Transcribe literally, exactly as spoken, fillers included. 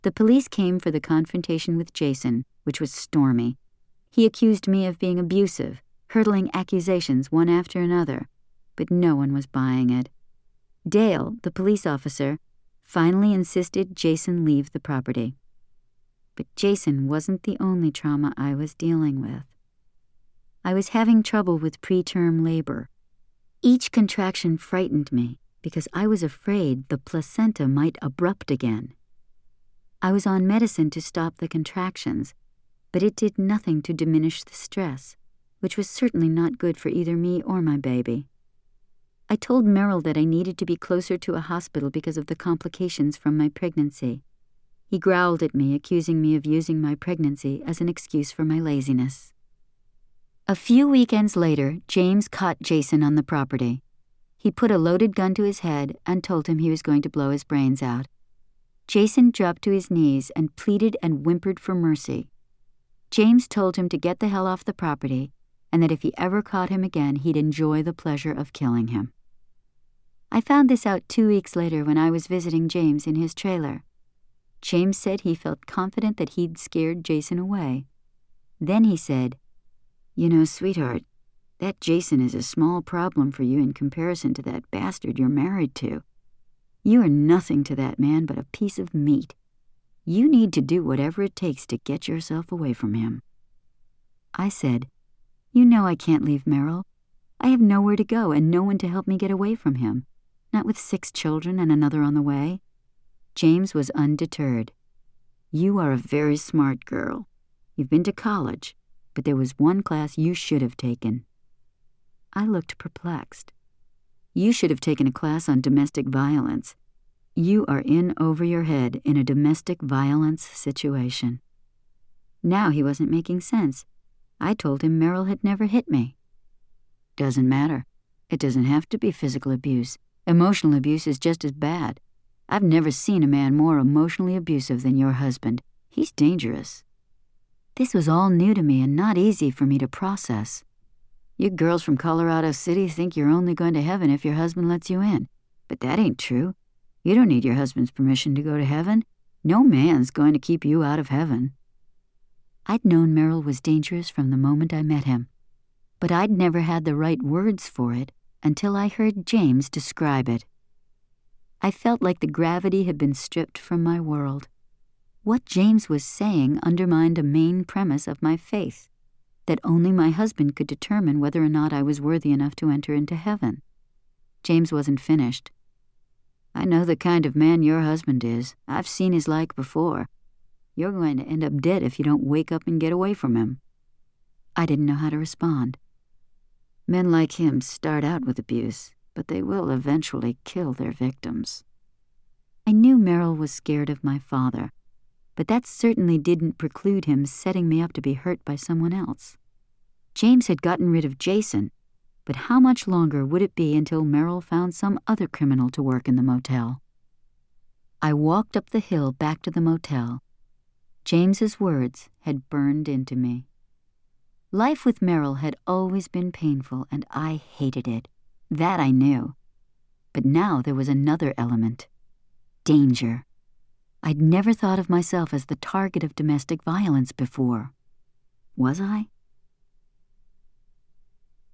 The police came for the confrontation with Jason, which was stormy. He accused me of being abusive, hurtling accusations one after another, but no one was buying it. Dale, the police officer, finally insisted Jason leave the property. But Jason wasn't the only trauma I was dealing with. I was having trouble with preterm labor. Each contraction frightened me because I was afraid the placenta might abrupt again. I was on medicine to stop the contractions, but it did nothing to diminish the stress, which was certainly not good for either me or my baby. I told Merrill that I needed to be closer to a hospital because of the complications from my pregnancy. He growled at me, accusing me of using my pregnancy as an excuse for my laziness. A few weekends later, James caught Jason on the property. He put a loaded gun to his head and told him he was going to blow his brains out. Jason dropped to his knees and pleaded and whimpered for mercy. James told him to get the hell off the property and that if he ever caught him again, he'd enjoy the pleasure of killing him. I found this out two weeks later when I was visiting James in his trailer. James said he felt confident that he'd scared Jason away. Then he said, "You know, sweetheart, that Jason is a small problem for you in comparison to that bastard you're married to. You are nothing to that man but a piece of meat. You need to do whatever it takes to get yourself away from him." I said, "You know I can't leave Merrill. I have nowhere to go and no one to help me get away from him, not with six children and another on the way." James was undeterred. "You are a very smart girl. You've been to college, but there was one class you should have taken." I looked perplexed. "You should have taken a class on domestic violence. You are in over your head in a domestic violence situation." Now he wasn't making sense. I told him Merrill had never hit me. "Doesn't matter. It doesn't have to be physical abuse. Emotional abuse is just as bad. I've never seen a man more emotionally abusive than your husband. He's dangerous." This was all new to me and not easy for me to process. You girls from Colorado City think you're only going to heaven if your husband lets you in. But that ain't true. You don't need your husband's permission to go to heaven. No man's going to keep you out of heaven. I'd known Merrill was dangerous from the moment I met him, but I'd never had the right words for it until I heard James describe it. I felt like the gravity had been stripped from my world. What James was saying undermined a main premise of my faith, that only my husband could determine whether or not I was worthy enough to enter into heaven. James wasn't finished. "I know the kind of man your husband is. I've seen his like before. You're going to end up dead if you don't wake up and get away from him." I didn't know how to respond. Men like him start out with abuse, but they will eventually kill their victims. I knew Merrill was scared of my father, but that certainly didn't preclude him setting me up to be hurt by someone else. James had gotten rid of Jason, but how much longer would it be until Merrill found some other criminal to work in the motel? I walked up the hill back to the motel. James's words had burned into me. Life with Merrill had always been painful, and I hated it. That I knew. But now there was another element. Danger. I'd never thought of myself as the target of domestic violence before. Was I?